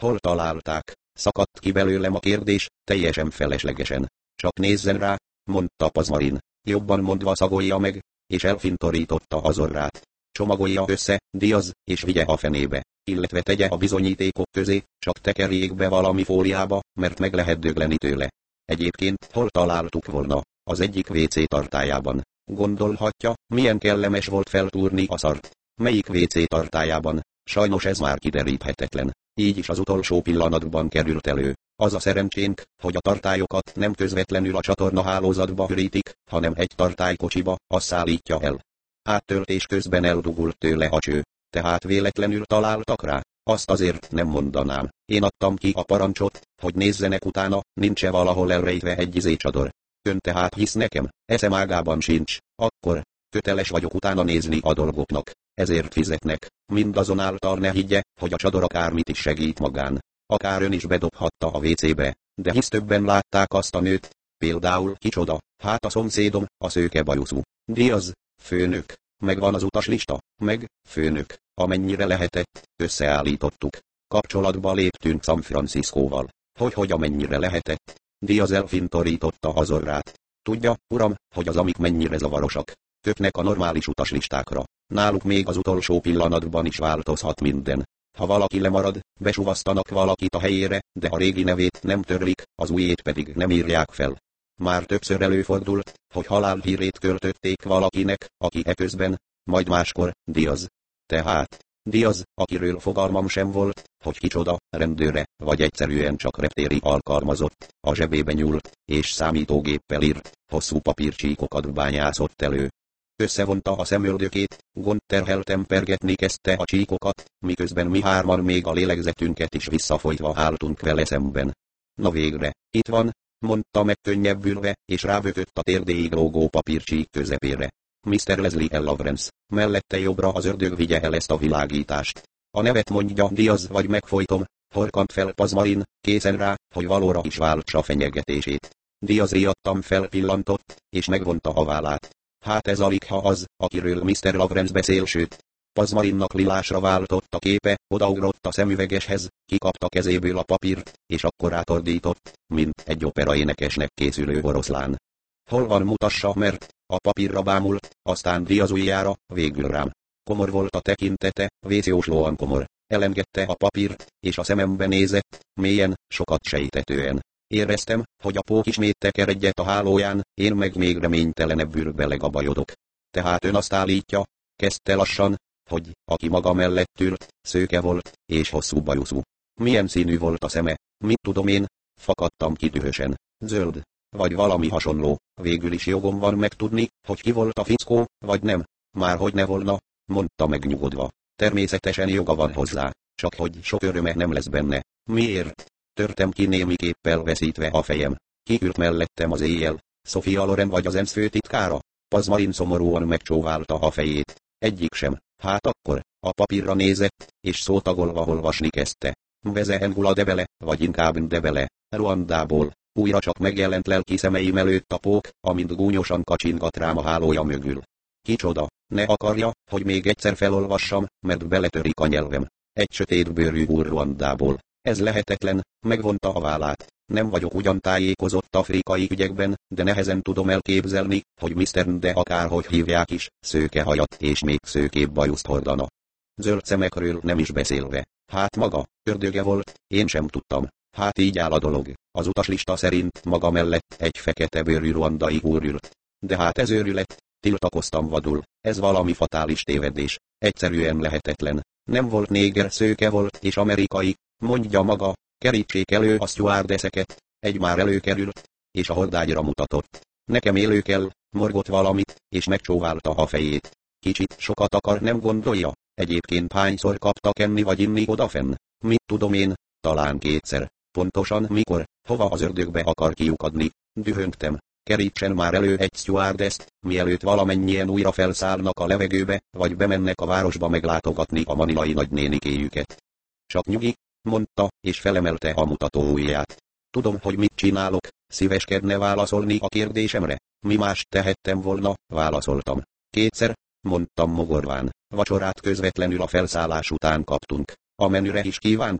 Hol találták? Szakadt ki belőlem a kérdés, teljesen feleslegesen. Csak nézzen rá, mondta Pazmarin. Jobban mondva szagolja meg, és elfintorította az orrát. Csomagolja össze, Diaz, és vigye a fenébe, illetve tegye a bizonyítékok közé, csak tekerjék be valami fóliába, mert meg lehet dögleni tőle. Egyébként hol találtuk volna? Az egyik WC tartályában. Gondolhatja, milyen kellemes volt feltúrni a szart. Melyik WC tartályában? Sajnos ez már kideríthetetlen. Így is az utolsó pillanatban került elő. Az a szerencsénk, hogy a tartályokat nem közvetlenül a csatornahálózatba ürítik, hanem egy tartálykocsiba, azt szállítja el. Áttöltés közben eldugult tőle a cső. Tehát véletlenül találtak rá? Azt azért nem mondanám. Én adtam ki a parancsot, hogy nézzenek utána, nincs-e valahol elrejtve egy izécsador. Ön tehát hisz nekem? Eszem ágában sincs. Akkor köteles vagyok utána nézni a dolgoknak. Ezért fizetnek. Mindazonáltal ne higgye, hogy a csador akármit is segít magán. Akár ön is bedobhatta a WC-be. De hisz többen látták azt a nőt. Például kicsoda? Hát a szomszédom, a szőke bajuszú. Diaz, főnök. Megvan az utaslista? Meg, főnök. Amennyire lehetett, összeállítottuk. Kapcsolatba léptünk San Franciscóval. Hogy amennyire lehetett. Diaz elfintorította az orrát. Tudja, uram, hogy az amik mennyire zavarosak. Köpnek a normális utaslistákra. Náluk még az utolsó pillanatban is változhat minden. Ha valaki lemarad, besuvasztanak valakit a helyére, de a régi nevét nem törlik, az újét pedig nem írják fel. Már többször előfordult, hogy halálhírét költötték valakinek, aki eközben, majd máskor, Diaz. Tehát, Diaz, akiről fogalmam sem volt, hogy kicsoda, rendőre, vagy egyszerűen csak reptéri alkalmazott, a zsebébe nyúlt, és számítógéppel írt, hosszú papírcsíkokat bányászott elő. Összevonta a szemöldökét, gondterhelten pergetni kezdte a csíkokat, miközben mi hárman még a lélegzetünket is visszafolytva álltunk vele szemben. Na végre, itt van, mondta megkönnyebbülve, és rávökött a térdéig lógó papírcsík közepére. Mr. Leslie L. Lawrence, mellette jobbra az ördög vigye el ezt a világítást. A nevet mondja Diaz vagy megfojtom, horkant fel Pazmarin, készen rá, hogy valóra is váltsa fenyegetését. Diaz riadtan felpillantott, és megvonta a vállát. Hát ez alig ha az, akiről Mr. Lawrence beszél, sőt. Pazmarinnak lilásra váltott a képe, odaugrott a szemüvegeshez, kikapta kezéből a papírt, és akkor átordított, mint egy operaénekesnek készülő oroszlán. Hol van, mutassa, mert a papírra bámult, aztán Diaz ujjára, végül rám. Komor volt a tekintete, vészjóslóan komor. Elengedte a papírt, és a szemembe nézett, mélyen, sokat sejtetően. Éreztem, hogy a pók ismét teker egyet a hálóján, én meg még reménytelenebbül belegabajodok. Tehát ön azt állítja, kezdte lassan, hogy, aki maga mellett ült, szőke volt, és hosszú bajuszú. Milyen színű volt a szeme, mit tudom én, fakadtam ki dühösen. Zöld, vagy valami hasonló, végül is jogom van megtudni, hogy ki volt a fickó, vagy nem. Már hogy ne volna, mondta megnyugodva. Természetesen joga van hozzá, csak hogy sok öröme nem lesz benne. Miért? Törtem ki némiképpel veszítve a fejem. Ki ült mellettem az éjjel? Sophia Loren vagy az ENSZ főtitkára? Pazmarin szomorúan megcsóválta a fejét. Egyik sem. Hát akkor, a papírra nézett, és szótagolva olvasni kezdte. Vezehengula Debele, vagy inkább Debele, Ruandából. Újra csak megjelent lelki szemeim előtt a pók, amint gúnyosan kacsingat rám a hálója mögül. Kicsoda, ne akarja, hogy még egyszer felolvassam, mert beletörik a nyelvem. Egy sötétbőrű úr Ruandából. Ez lehetetlen, megvonta a vállát. Nem vagyok ugyan tájékozott afrikai ügyekben, de nehezen tudom elképzelni, hogy Mr. de akárhogy hívják is, szőke hajat és még szőkébb bajuszt hordana. Zöld szemekről nem is beszélve. Hát maga, ördöge volt, én sem tudtam. Hát így áll a dolog. Az utaslista szerint maga mellett egy fekete bőrű ruandai úr ült. De hát ez őrület, tiltakoztam vadul, ez valami fatális tévedés. Egyszerűen lehetetlen. Nem volt néger, szőke volt és amerikai, mondja maga, kerítsék elő a stewardesseket. Egy már előkerült, és a hordágyra mutatott. Nekem élő kell, morgott valamit, és megcsóválta a fejét. Kicsit sokat akar, nem gondolja? Egyébként hányszor kaptak enni vagy inni odafenn? Mit tudom én, talán kétszer. Pontosan mikor, hova az ördögbe akar kiukadni? Dühöngtem. Kerítsen már elő egy stewardesst, mielőtt valamennyien újra felszállnak a levegőbe, vagy bemennek a városba meglátogatni a manilai nagynénikéjüket. Csak nyugi, mondta, és felemelte a mutató ujját. Tudom, hogy mit csinálok, szíveskedne válaszolni a kérdésemre. Mi mást tehettem volna, válaszoltam. Kétszer, mondtam mogorván. Vacsorát közvetlenül a felszállás után kaptunk. A menüre is kíváncsi?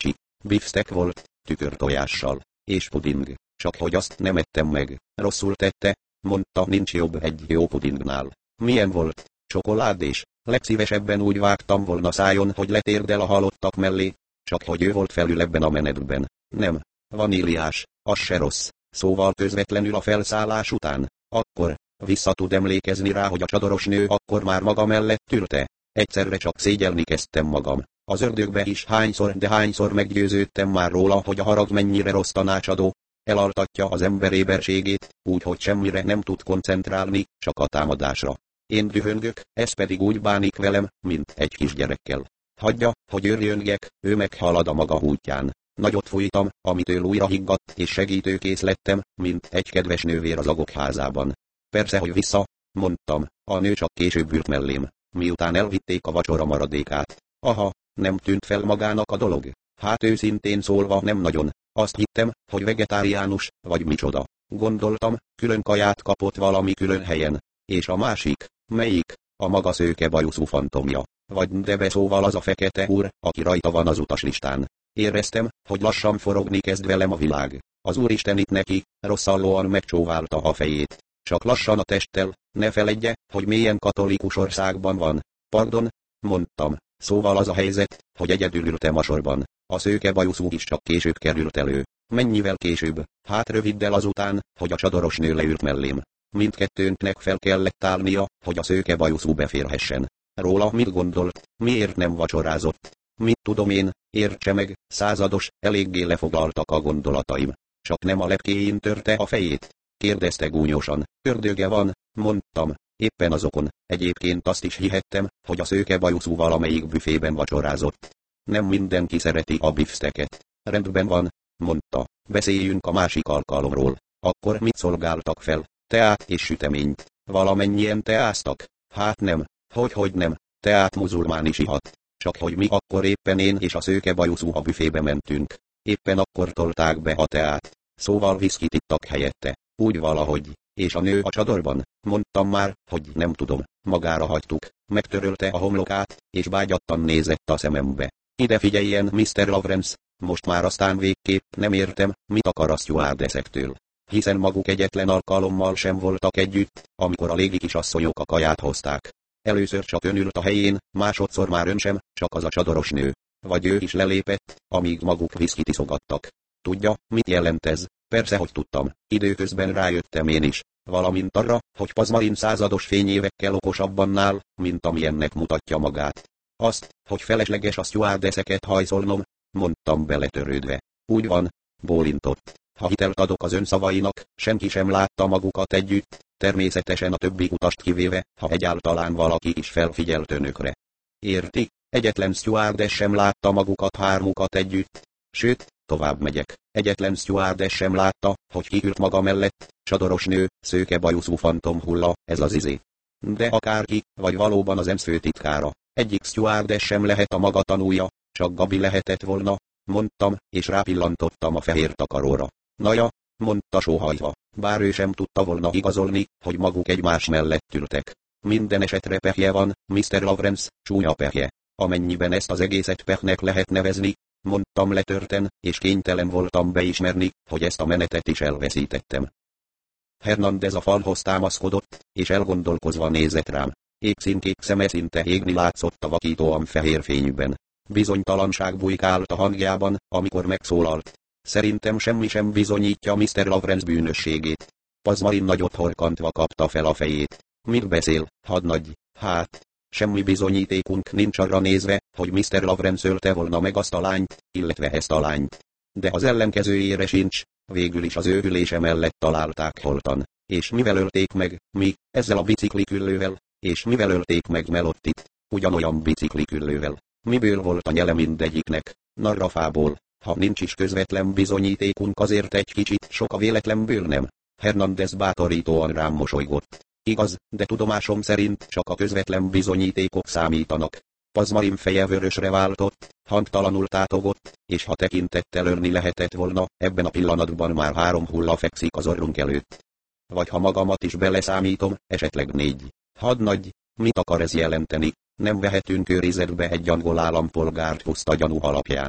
Bifsztek volt, tükörtojással, és puding, csak hogy azt nem ettem meg. Rosszul tette, mondta, nincs jobb egy jó pudingnál. Milyen volt? Csokoládés. Legszívesebben úgy vágtam volna szájon, hogy letérdel a halottak mellé, csak hogy ő volt felül ebben a menetben. Nem. Vaníliás, az se rossz. Szóval közvetlenül a felszállás után. Akkor vissza tud emlékezni rá, hogy a csadoros nő akkor már maga mellett ülte. Egyszerre csak szégyelni kezdtem magam. Az ördögbe is hányszor meggyőződtem már róla, hogy a harag mennyire rossz tanácsadó. Elaltatja az ember éberségét, úgyhogy semmire nem tud koncentrálni, csak a támadásra. Én dühöngök, ez pedig úgy bánik velem, mint egy kisgyerekkel. Hagyja, hogy őrjöngek, ő meghalad a maga útján. Nagyot fújtam, amitől újra higgadt, és segítőkész lettem, mint egy kedves nővér az agok házában. Persze, hogy vissza, mondtam, a nő csak később ült mellém, miután elvitték a vacsora maradékát. Aha, nem tűnt fel magának a dolog. Hát őszintén szólva nem nagyon. Azt hittem, hogy vegetáriánus, vagy micsoda. Gondoltam, külön kaját kapott valami külön helyen. És a másik, melyik? A maga szőke bajuszú fantomja. Vagy Debe, szóval az a fekete úr, aki rajta van az utaslistán. Éreztem, hogy lassan forogni kezd velem a világ. Az Úristen itt neki, rosszallóan megcsóválta a fejét. Csak lassan a testtel, ne feledje, hogy milyen katolikus országban van. Pardon, mondtam. Szóval az a helyzet, hogy egyedül ültem a sorban. A szőke bajuszú is csak később került elő. Mennyivel később? Hát röviddel azután, hogy a csadoros nő leült mellém. Mindkettőnknek fel kellett állnia, hogy a szőke bajuszú beférhessen. Róla mit gondolt, miért nem vacsorázott? Mit tudom én, értse meg, százados, eléggé lefoglaltak a gondolataim. Csak nem a lepkéjén törte a fejét? Kérdezte gúnyosan. Ördöge van, mondtam. Éppen azokon. Egyébként azt is hihettem, hogy a szőke bajuszú valamelyik büfében vacsorázott. Nem mindenki szereti a bifszteket. Rendben van, mondta. Beszéljünk a másik alkalomról. Akkor mit szolgáltak fel? Teát és süteményt. Valamennyien teáztak? Hát nem. Hogy nem. Teát muzulmán is ihat. Csak hogy mi akkor éppen én és a szőke bajuszú a büfébe mentünk. Éppen akkor tolták be a teát. Szóval viszkit ittak helyette. Úgy valahogy. És a nő a csadorban? Mondtam már, hogy nem tudom. Magára hagytuk. Megtörölte a homlokát, és bágyattan nézett a szemembe. Ide figyeljen, Mr. Lawrence, most már aztán végképp nem értem, mit akar a stewardessektől. Hiszen maguk egyetlen alkalommal sem voltak együtt, amikor a légikisasszonyok a kaját hozták. Először csak ön ült a helyén, másodszor már ön sem, csak az a csadoros nő. Vagy ő is lelépett, amíg maguk viszkit iszogattak. Tudja, mit jelent ez? Persze, hogy tudtam. Időközben rájöttem én is. Valamint arra, hogy Pazmarin százados fényévekkel okosabban áll, mint amilyennek mutatja magát. Azt, hogy felesleges a stewardesseket hajszolnom, mondtam beletörődve. Úgy van, bólintott. Ha hitelt adok az ön szavainak, senki sem látta magukat együtt, természetesen a többi utast kivéve, ha egyáltalán valaki is felfigyelt önökre. Érti? Egyetlen stewardess sem látta magukat hármukat együtt. Sőt, tovább megyek. Egyetlen stewardess sem látta, hogy kiült maga mellett, csadoros nő, szőke bajuszú fantomhulla, ez az izé. De akárki, vagy valóban az ENSZ főtitkára. Egyik stewardess sem lehet a maga tanúja, csak Gabi lehetett volna, mondtam, és rápillantottam a fehér takaróra. Naja, mondta sóhajtva, bár ő sem tudta volna igazolni, hogy maguk egymás mellett ültek. Minden esetre pehje van, Mr. Lawrence, csúnya pehje. Amennyiben ezt az egészet pehnek lehet nevezni, mondtam letörten, és kénytelen voltam beismerni, hogy ezt a menetet is elveszítettem. Hernández a falhoz támaszkodott, és elgondolkozva nézett rám. Épp színkék szeme szinte égni látszott a vakítóan fehér fényben. Bizonytalanság bujkált a hangjában, amikor megszólalt. Szerintem semmi sem bizonyítja Mr. Lawrence bűnösségét. Pazmarin nagyot horkantva kapta fel a fejét. Mit beszél, hadnagy? Hát, semmi bizonyítékunk nincs arra nézve, hogy Mr. Lawrence ölte volna meg azt a lányt, illetve ezt a lányt. De az ellenkezőjére sincs, végül is az ő ülése mellett találták holtan. És mivel ölték meg, mi, ezzel a bicikliküllővel, és mivel ölték meg Melottit, ugyanolyan bicikliküllővel. Miből volt a nyele mindegyiknek? Narrafából. Ha nincs is közvetlen bizonyítékunk, azért egy kicsit sok a véletlenből, nem? Hernández bátorítóan rám mosolygott. Igaz, de tudomásom szerint csak a közvetlen bizonyítékok számítanak. Pazmarin feje vörösre váltott, hangtalanul tátogott, és ha tekintettel ölni lehetett volna, ebben a pillanatban már 3 hulla fekszik az orrunk előtt. Vagy ha magamat is beleszámítom, esetleg 4. Hadnagy, mit akar ez jelenteni? Nem vehetünk őrizetbe egy angol állampolgárt puszta gyanú alapján.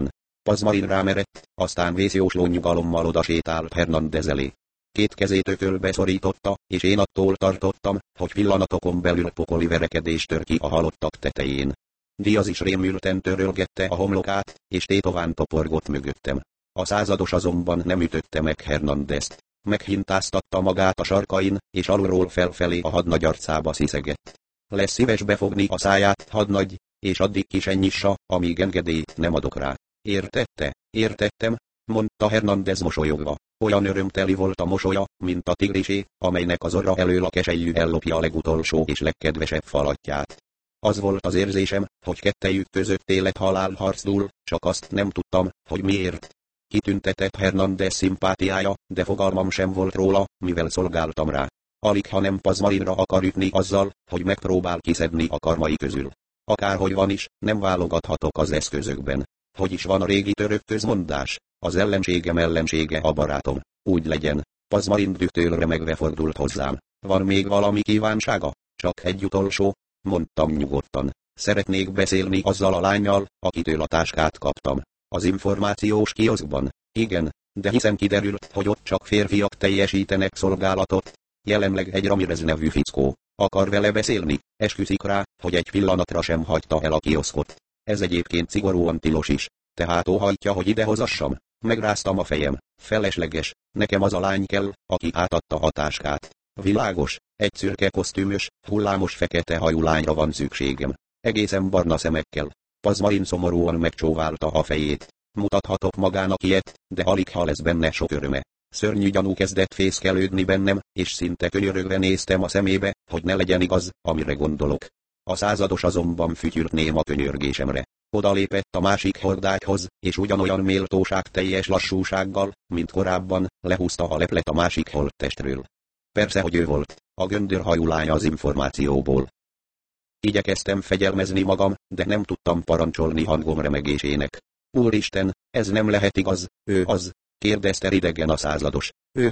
Pazmarin rámerett, aztán vészjósló nyugalommal odasétált Hernández elé. Két kezét ökölbe szorította, és én attól tartottam, hogy pillanatokon belül pokoli verekedés tör ki a halottak tetején. Diaz is rémülten törölgette a homlokát, és tétován toporgott mögöttem. A százados azonban nem ütötte meg Hernandezt. Meghintáztatta magát a sarkain, és alulról felfelé a hadnagy arcába sziszegett. Lesz szíves befogni a száját, hadnagy, és addig ki se nyissa, amíg engedélyt nem adok rá. Értette? Értettem, mondta Hernández mosolyogva. Olyan örömteli volt a mosolya, mint a tigrisé, amelynek az orra elől a keselyű ellopja a legutolsó és legkedvesebb falatját. Az volt az érzésem, hogy kettejük között élet-halál harc dúl, csak azt nem tudtam, hogy miért. Kitüntetett Hernández szimpátiája, de fogalmam sem volt róla, mivel szolgáltam rá. Alig ha nem Pazmarinra akar ütni azzal, hogy megpróbál kiszedni a karmai közül. Akárhogy van is, nem válogathatok az eszközökben. Hogy is van a régi török közmondás? Az ellenségem ellensége a barátom. Úgy legyen. Pazmarin dühtől remegve fordult hozzám. Van még valami kívánsága? Csak egy utolsó, mondtam nyugodtan. Szeretnék beszélni azzal a lánnyal, akitől a táskát kaptam. Az információs kioszkban. Igen, de hiszen kiderült, hogy ott csak férfiak teljesítenek szolgálatot. Jelenleg egy Ramirez nevű fickó. Akar vele beszélni? Esküszik rá, hogy egy pillanatra sem hagyta el a kioszkot. Ez egyébként szigorúan tilos is. Tehát óhajtja, hogy idehozassam. Megráztam a fejem. Felesleges. Nekem az a lány kell, aki átadta a táskát. Világos, egy szürke kosztümös, hullámos fekete hajú lányra van szükségem. Egészen barna szemekkel. Pazmarin szomorúan megcsóválta a fejét. Mutathatok magának ilyet, de alig ha lesz benne sok öröme. Szörnyű gyanú kezdett fészkelődni bennem, és szinte könyörögve néztem a szemébe, hogy ne legyen igaz, amire gondolok. A százados azonban fütyült néma könyörgésemre. Odalépett a másik hordágyhoz, és ugyanolyan méltóság teljes lassúsággal, mint korábban, lehúzta a leplet a másik holttestről. Persze, hogy ő volt, a göndörhajú lány az információból. Igyekeztem fegyelmezni magam, de nem tudtam parancsolni hangom remegésének. Úristen, ez nem lehet igaz, ő az, kérdezte ridegen a százados.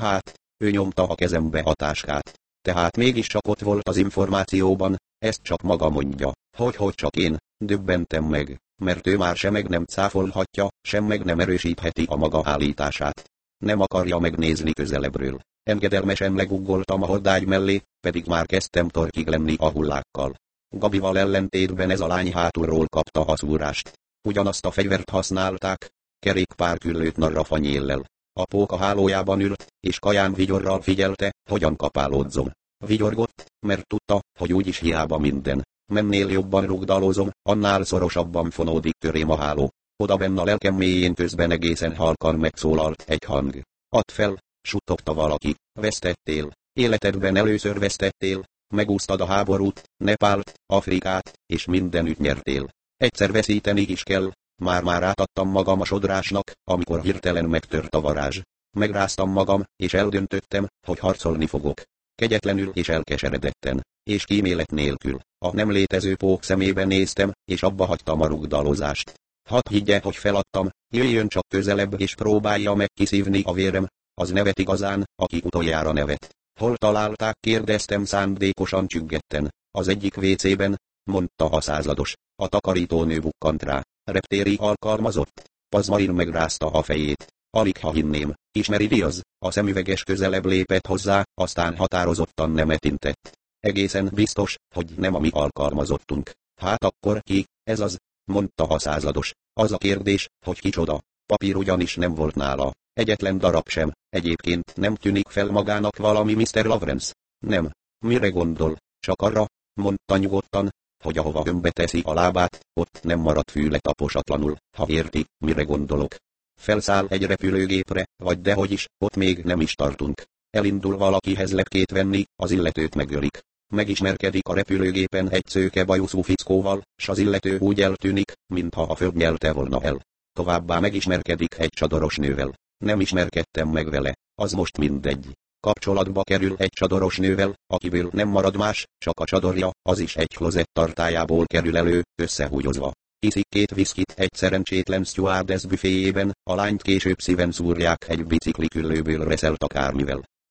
Ő nyomta a kezembe a táskát. Tehát mégis csak ott volt az információban, ezt csak maga mondja. Hogy csak én, döbbentem meg, mert ő már sem meg nem cáfolhatja, sem meg nem erősítheti a maga állítását. Nem akarja megnézni közelebbről. Engedelmesen leguggoltam a hordágy mellé, pedig már kezdtem torkig lenni a hullákkal. Gabival ellentétben ez a lány hátulról kapta a szúrást. Ugyanazt a fegyvert használták, kerékpárküllőt narrafanyéllel. A póka hálójában ült, és kaján vigyorral figyelte, hogyan kapálódzom. Vigyorgott, mert tudta, hogy úgyis hiába minden. Mennél jobban rugdalozom, annál szorosabban fonódik körém a háló. Odabenn a lelkem mélyén közben egészen halkan megszólalt egy hang. Add fel, suttogta valaki, vesztettél, életedben először vesztettél, megúsztad a háborút, Nepált, Afrikát, és mindenütt nyertél. Egyszer veszíteni is kell, már átadtam magam a sodrásnak, amikor hirtelen megtört a varázs. Megráztam magam, és eldöntöttem, hogy harcolni fogok. Kegyetlenül és elkeseredetten, és kímélet nélkül. A nem létező pók szemébe néztem, és abba hagytam a rugdalozást. Hadd higgye, hogy feladtam, jöjjön csak közelebb és próbálja meg kiszívni a vérem, az nevet igazán, aki utoljára nevet. Hol találták, kérdeztem szándékosan csüggetten. Az egyik WC-ben, mondta a százados. A takarítónő bukkant rá. Reptéri alkalmazott? Pazmarin megrázta a fejét. Alig ha hinném, ismeri Diaz? A szemüveges közelebb lépett hozzá, aztán határozottan nemet intett. Egészen biztos, hogy nem a mi alkalmazottunk. Hát akkor ki, ez az, mondta a százados. Az a kérdés, hogy kicsoda. Papír ugyanis nem volt nála. Egyetlen darab sem, egyébként nem tűnik fel magának valami Mr. Lawrence. Nem. Mire gondol? Csak arra, mondta nyugodtan, hogy ahova gömbbe teszi a lábát, ott nem marad fűle taposatlanul, ha érti, mire gondolok. Felszáll egy repülőgépre, vagy dehogy is, ott még nem is tartunk. Elindul valakihez lepkét venni, az illetőt megölik. Megismerkedik a repülőgépen egy szőke bajuszú fickóval, s az illető úgy eltűnik, mintha a föld nyelte volna el. Továbbá megismerkedik egy csadoros nővel. Nem ismerkedtem meg vele, az most mindegy. Kapcsolatba kerül egy csadoros nővel, akiből nem marad más, csak a csadorja, az is egy klozett tartályából kerül elő, összehúgyozva. Iszik 2 viszkit egy szerencsétlen stewardess büféjében, a lányt később szíven szúrják egy bicikliküllőből reszelt akármivel.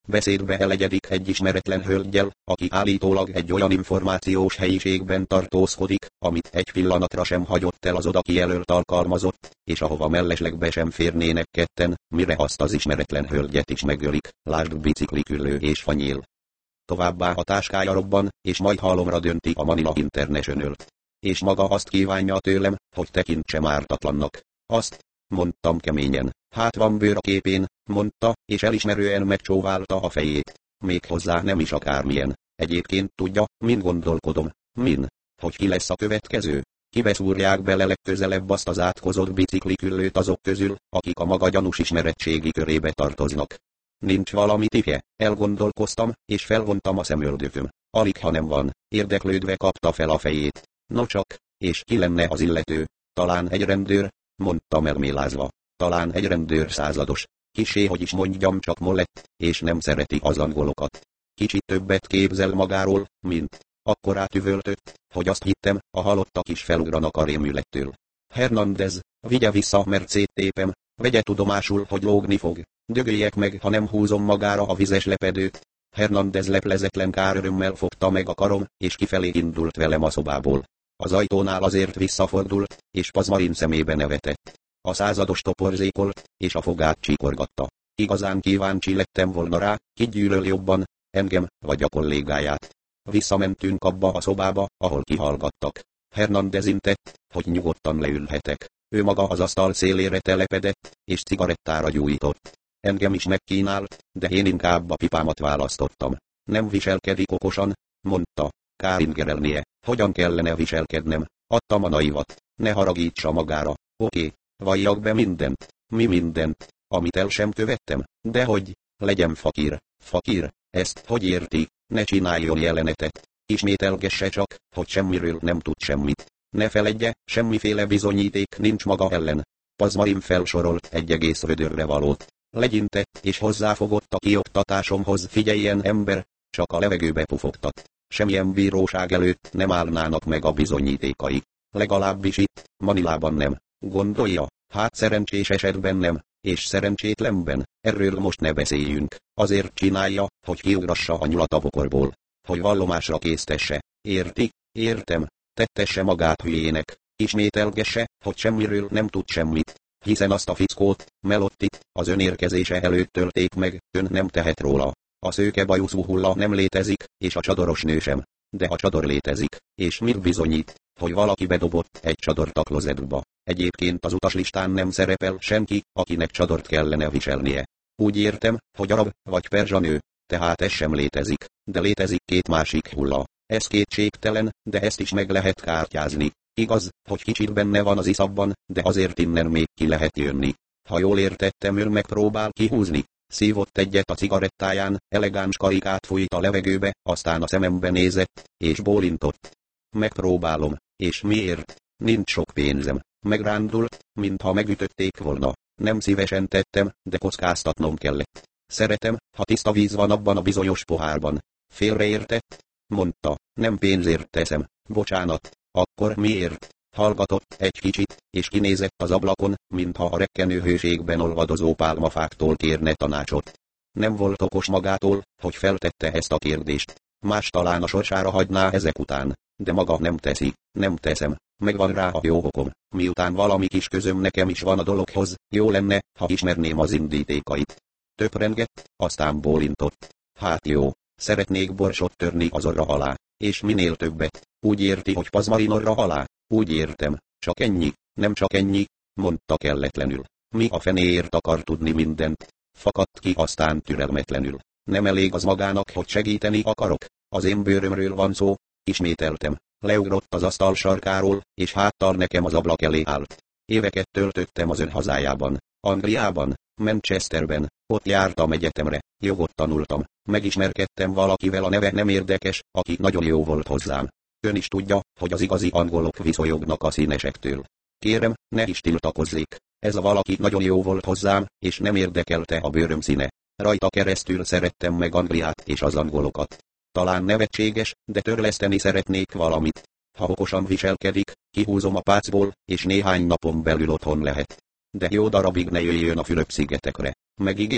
Beszédbe elegyedik egy ismeretlen hölggyel, aki állítólag egy olyan információs helyiségben tartózkodik, amit egy pillanatra sem hagyott el az oda kijelölt alkalmazott, és ahova melleslegbe sem férnének ketten, mire azt az ismeretlen hölgyet is megölik, lásd bicikliküllő és fanyél. Továbbá a táskája robban, és majd halomra dönti a Manila International-t. És maga azt kívánja tőlem, hogy tekintsem ártatlannak. Azt, mondtam keményen. Hát van bőr a képén, mondta, és elismerően megcsóválta a fejét. Méghozzá nem is akármilyen. Egyébként tudja, min gondolkodom. Min? Hogy ki lesz a következő? Kibe szúrják bele legközelebb azt az átkozott bicikliküllőt azok közül, akik a maga gyanús ismeretségi körébe tartoznak. Nincs valami tippje, elgondolkoztam, és felvontam a szemöldököm. Alig ha nem van, érdeklődve kapta fel a fejét. No csak, és ki lenne az illető? Talán egy rendőr, mondtam elmélázva. Talán egy rendőr százados. Kissé, hogy is mondjam, csak mollett, és nem szereti az angolokat. Kicsit többet képzel magáról, mint. Akkorát üvöltött, hogy azt hittem, a halottak is felugranak a rémülettől. Hernández, vigye vissza a mercétépem, vegye tudomásul, hogy lógni fog. Dögöljek meg, ha nem húzom magára a vizes lepedőt. Hernández leplezetlen kárörömmel fogta meg a karom, és kifelé indult velem a szobából. Az ajtónál azért visszafordult, és Pazmarin szemébe nevetett. A százados toporzékolt, és a fogát csíkorgatta. Igazán kíváncsi lettem volna rá, ki gyűlöl jobban, engem, vagy a kollégáját. Visszamentünk abba a szobába, ahol kihallgattak. Hernández intett, hogy nyugodtan leülhetek. Ő maga az asztal szélére telepedett, és cigarettára gyújtott. Engem is megkínált, de én inkább a pipámat választottam. Nem viselkedik okosan, mondta. Kár ingerelnie, hogyan kellene viselkednem. Adtam a naivat. Ne haragítsa magára. Oké, valljak be mindent. Mi mindent, amit el sem követtem? Dehogy, legyen fakír. Fakír, ezt hogy érti? Ne csináljon jelenetet. Ismételgesse csak, hogy semmiről nem tud semmit. Ne feledje, semmiféle bizonyíték nincs maga ellen. Pazmarin felsorolt egy egész vödörre valót. Legyintett és hozzáfogott a kioktatásomhoz. Figyeljen ember, csak a levegőbe pufogtat. Semmilyen bíróság előtt nem állnának meg a bizonyítékai. Legalábbis itt, Manilában nem. Gondolja, hát szerencsés esetben nem, és szerencsétlenben, erről most ne beszéljünk. Azért csinálja, hogy kiugrassa a nyulat a bokorból. Hogy vallomásra késztesse. Érti? Értem. Tettesse magát hülyének. Ismételgesse, hogy semmiről nem tud semmit. Hiszen azt a fickót, Melottit, az önérkezése előtt tölték meg, ön nem tehet róla. A szőke bajuszú hulla nem létezik, és a csadoros nő sem. De a csador létezik, és mit bizonyít, hogy valaki bedobott egy csadort a klozetba. Egyébként az utaslistán nem szerepel senki, akinek csadort kellene viselnie. Úgy értem, hogy arab vagy perzsa nő, tehát ez sem létezik, de létezik két másik hulla. Ez kétségtelen, de ezt is meg lehet kártyázni. Igaz, hogy kicsit benne van az iszapban, de azért innen még ki lehet jönni. Ha jól értettem, ön megpróbál kihúzni. Szívott egyet a cigarettáján, elegáns karikát fújt a levegőbe, aztán a szemembe nézett, és bólintott. Megpróbálom, és miért? Nincs sok pénzem. Megrándult, mintha megütötték volna. Nem szívesen tettem, de kockáztatnom kellett. Szeretem, ha tiszta víz van abban a bizonyos pohárban. Félreértett? Mondta, nem pénzért teszem. Bocsánat, akkor miért? Hallgatott egy kicsit, és kinézett az ablakon, mintha a rekkenő hőségben olvadozó pálmafáktól kérne tanácsot. Nem volt okos magától, hogy feltette ezt a kérdést. Más talán a sorsára hagyná ezek után, de maga nem teszi, nem teszem. Megvan rá a jó okom. Miután valami kis közöm nekem is van a dologhoz, jó lenne, ha ismerném az indítékait. Töprengett, aztán bólintott. Hát jó, szeretnék borsot törni az orra alá, és minél többet. Úgy érti, hogy Pazmarin orra alá? Úgy értem, csak ennyi, nem csak ennyi, mondta kelletlenül. Mi a fenéért akar tudni mindent? Fakadt ki aztán türelmetlenül. Nem elég az magának, hogy segíteni akarok? Az én bőrömről van szó, ismételtem. Leugrott az asztal sarkáról, és háttal nekem az ablak elé állt. Éveket töltöttem az ön hazájában, Angliában, Manchesterben, ott jártam egyetemre, jogot tanultam, megismerkedtem valakivel, a neve nem érdekes, aki nagyon jó volt hozzám. Ön is tudja, hogy az igazi angolok viszonyognak a színesektől. Kérem, ne is tiltakozzék. Ez a valaki nagyon jó volt hozzám, és nem érdekelte a bőröm színe. Rajta keresztül szerettem meg Angliát és az angolokat. Talán nevetséges, de törleszteni szeretnék valamit. Ha okosan viselkedik, kihúzom a pácból, és néhány napon belül otthon lehet. De jó darabig ne jöjjön a Fülöp-szigetekre. Megígéri?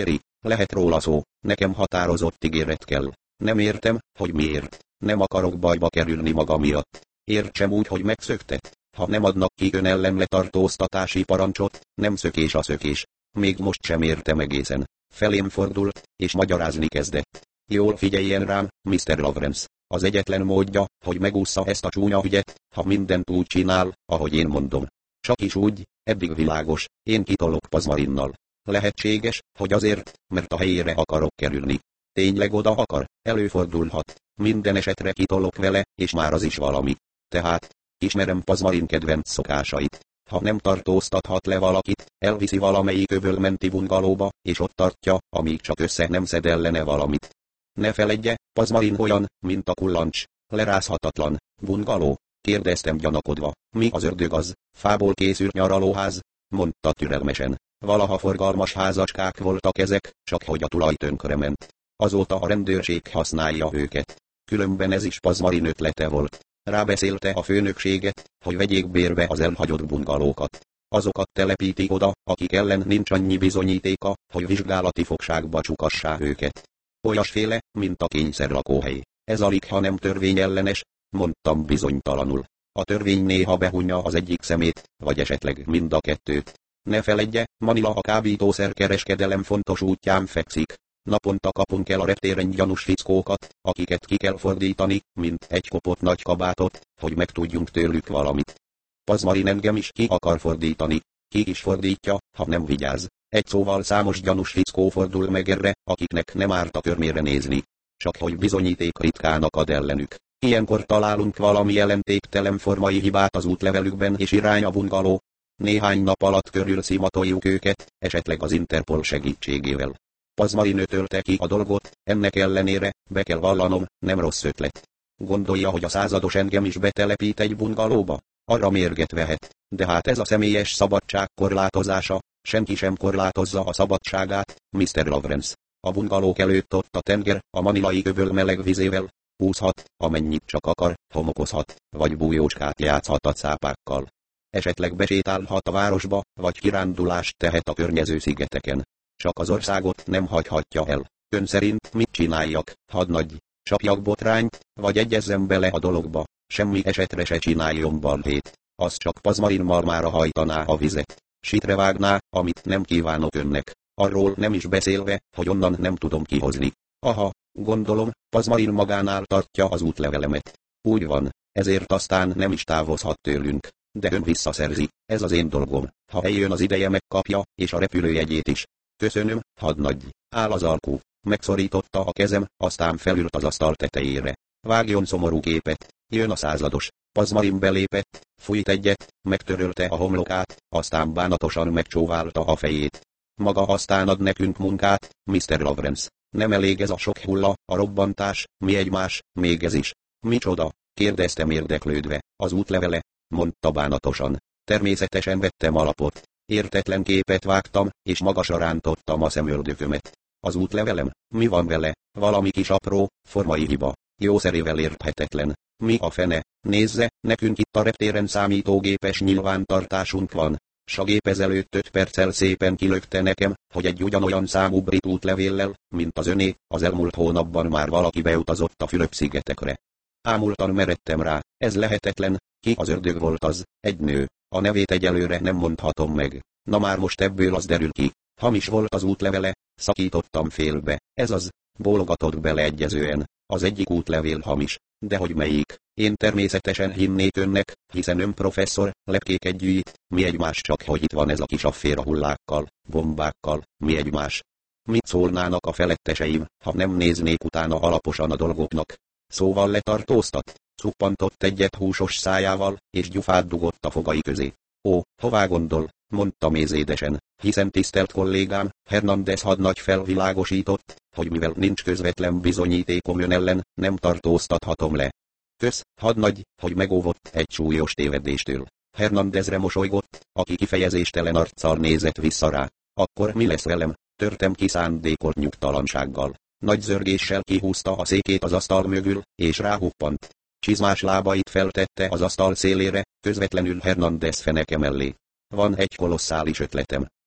Lehet róla szó, nekem határozott ígéret kell. Nem értem, hogy miért. Nem akarok bajba kerülni maga miatt. Értsem úgy, hogy megszöktet. Ha nem adnak ki ön ellen letartóztatási parancsot, nem szökés a szökés. Még most sem értem egészen. Felém fordult, és magyarázni kezdett. Jól figyeljen rám, Mr. Lawrence. Az egyetlen módja, hogy megússza ezt a csúnya ügyet, ha mindent úgy csinál, ahogy én mondom. Csak is úgy, eddig világos, én kitolok Pazmarinnal. Lehetséges, hogy azért, mert a helyére akarok kerülni. Tényleg oda akar, előfordulhat. Minden esetre kitolok vele, és már az is valami. Tehát, ismerem Pazmarin kedvenc szokásait. Ha nem tartóztathat le valakit, elviszi valamelyik öbölmenti bungalóba, és ott tartja, amíg csak össze nem szed ellene valamit. Ne feledje, Pazmarin olyan, mint a kullancs, lerázhatatlan. Bungaló? Kérdeztem gyanakodva. Mi az ördög az? Fából készült nyaralóház? Mondta türelmesen. Valaha forgalmas házacskák voltak ezek, csak hogy a tulaj tönkrement. Azóta a rendőrség használja őket. Különben ez is Pazmarin ötlete volt. Rábeszélte a főnökséget, hogy vegyék bérbe az elhagyott bungalókat. Azokat telepítik oda, akik ellen nincs annyi bizonyítéka, hogy vizsgálati fogságba csukassá őket. Olyasféle, mint a kényszerlakóhely. Ez alig, ha nem törvényellenes, mondtam bizonytalanul. A törvény néha behunja az egyik szemét, vagy esetleg mind a kettőt. Ne feledje, Manila a kábítószerkereskedelem fontos útján fekszik. Naponta kapunk el a reptéren gyanús fickókat, akiket ki kell fordítani, mint egy kopott nagy kabátot, hogy megtudjunk tőlük valamit. Pazmarin engem is ki akar fordítani. Ki is fordítja, ha nem vigyáz. Egy szóval számos gyanús fickó fordul meg erre, akiknek nem árt a körmére nézni. Csak hogy bizonyíték ritkán akad ellenük. Ilyenkor találunk valami jelentéktelen formai hibát az útlevelükben és irány a bungaló. Néhány nap alatt körül szimatoljuk őket, esetleg az Interpol segítségével. Pazmarin ötölte ki a dolgot, ennek ellenére, be kell vallanom, nem rossz ötlet. Gondolja, hogy a százados engem is betelepít egy bungalóba? Arra mérget vehet. De hát ez a személyes szabadság korlátozása, senki sem korlátozza a szabadságát, Mr. Lawrence. A bungalók előtt ott a tenger, a manilai öböl meleg vizével, úszhat, amennyit csak akar, homokozhat, vagy bújócskát játszhat a cápákkal. Esetleg besétálhat a városba, vagy kirándulást tehet a környező szigeteken. Csak az országot nem hagyhatja el. Ön szerint mit csináljak, hadnagy? Csapjak botrányt, vagy egyezzem bele a dologba? Semmi esetre se csináljon balhét. Az csak Pazmarin malmára hajtaná a vizet. Sitre vágná, amit nem kívánok önnek. Arról nem is beszélve, hogy onnan nem tudom kihozni. Aha, gondolom, Pazmarin magánál tartja az útlevelemet. Úgy van, ezért aztán nem is távozhat tőlünk. De ön visszaszerzi, ez az én dolgom. Ha eljön az ideje, megkapja, és a repülőjegyét is. Köszönöm, hadnagy. Áll az alkú. Megszorította a kezem, aztán felült az asztal tetejére. Vágjon szomorú képet. Jön a százados. Pazmarin belépett, fújt egyet, megtörölte a homlokát, aztán bánatosan megcsóválta a fejét. Maga aztán ad nekünk munkát, Mr. Lawrence. Nem elég ez a sok hulla, a robbantás, mi egymás, még ez is. Micsoda? Kérdeztem érdeklődve. Az útlevele, mondta bánatosan. Természetesen vettem alapot. Értetlen képet vágtam, és magasra rántottam a szemöldökömet. Az útlevelem? Mi van vele? Valami kis apró, formai hiba. Jószerével érthetetlen. Mi a fene? Nézze, nekünk itt a reptéren számítógépes nyilvántartásunk van. S a gép ezelőtt 5 perccel szépen kilökte nekem, hogy egy ugyanolyan számú brit útlevéllel, mint az öné, az elmúlt hónapban már valaki beutazott a Fülöp-szigetekre. Ámultan meredtem rá, ez lehetetlen, ki az ördög volt az, egy nő, a nevét egyelőre nem mondhatom meg. Na már most ebből az derül ki, hamis volt az útlevele, szakítottam félbe, ez az, bólogatott beleegyezően, az egyik útlevél hamis, de hogy melyik, én természetesen hinnék önnek, hiszen ön professzor, lepkéket gyűjt, mi egymás, csak hogy itt van ez a kis afféra hullákkal, bombákkal, mi egymás. Mit szólnának a feletteseim, ha nem néznék utána alaposan a dolgoknak? Szóval letartóztat, szuppantott egyet húsos szájával, és gyufát dugott a fogai közé. Ó, hová gondol, mondta mézédesen, hiszen tisztelt kollégám, Hernández hadnagy felvilágosított, hogy mivel nincs közvetlen bizonyítékom ön ellen, nem tartóztathatom le. Kösz, hadnagy, hogy megóvott egy súlyos tévedéstől. Hernándezre mosolygott, aki kifejezéstelen arccal nézett vissza rá. Akkor mi lesz velem? Törtem ki szándékolt nyugtalansággal. Nagy zörgéssel kihúzta a székét az asztal mögül, és ráhuppant. Csizmás lábait feltette az asztal szélére, közvetlenül Hernández feneke mellé. Van egy kolosszális ötletem.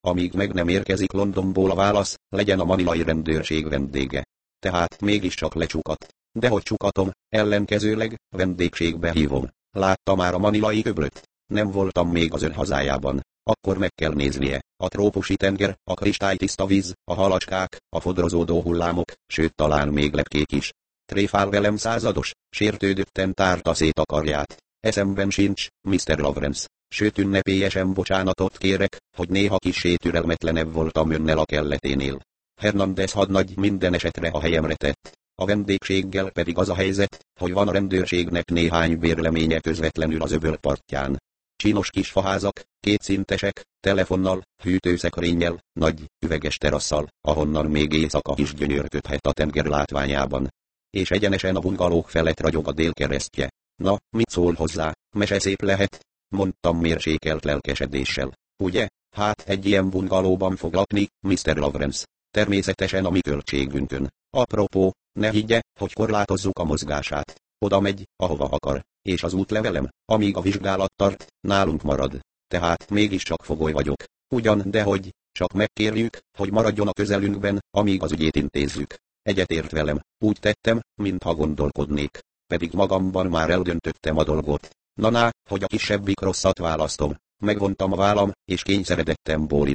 amíg meg nem érkezik Londonból a válasz, legyen a manilai rendőrség vendége. Tehát mégiscsak lecsukat. Dehogy csukatom, ellenkezőleg, vendégségbe hívom. Látta már a manilai öblöt? Nem voltam még az ön hazájában. Akkor meg kell néznie. A trópusi tenger, a kristálytiszta víz, a halacskák, a fodrozódó hullámok, sőt talán még lepkék is. Tréfál velem százados, sértődötten tárta szét a karját. Eszemben sincs, Mr. Lawrence. Sőt ünnepélyesen bocsánatot kérek, hogy néha kissé türelmetlenebb voltam önnel a kelleténél. Hernández hadnagy minden esetre a helyemre tett. A vendégséggel pedig az a helyzet, hogy van a rendőrségnek néhány bérleménye közvetlenül az öböl partján. Csinos kis faházak, kétszintesek, telefonnal, hűtőszekrényel, nagy, üveges terasszal, ahonnan még éjszaka is gyönyörködhet a tenger látványában. És egyenesen a bungalók felett ragyog a délkeresztje. Na, mit szól hozzá, mese szép lehet? Mondtam mérsékelt lelkesedéssel. Ugye? Hát egy ilyen bungalóban fog lakni, Mr. Lawrence. Természetesen a mi költségünkön. Apropó, ne higgye, hogy korlátozzuk a mozgását. Oda megy, ahova akar, és az útlevelem, amíg a vizsgálat tart, nálunk marad. Tehát mégiscsak fogoly vagyok. Ugyan, dehogy, csak megkérjük, hogy maradjon a közelünkben, amíg az ügyét intézzük. Egyetért velem, úgy tettem, mintha gondolkodnék. Pedig magamban már eldöntöttem a dolgot. Na, hogy a kisebbik rosszat választom. Megvontam a vállam, és kényszeredettem bólintani.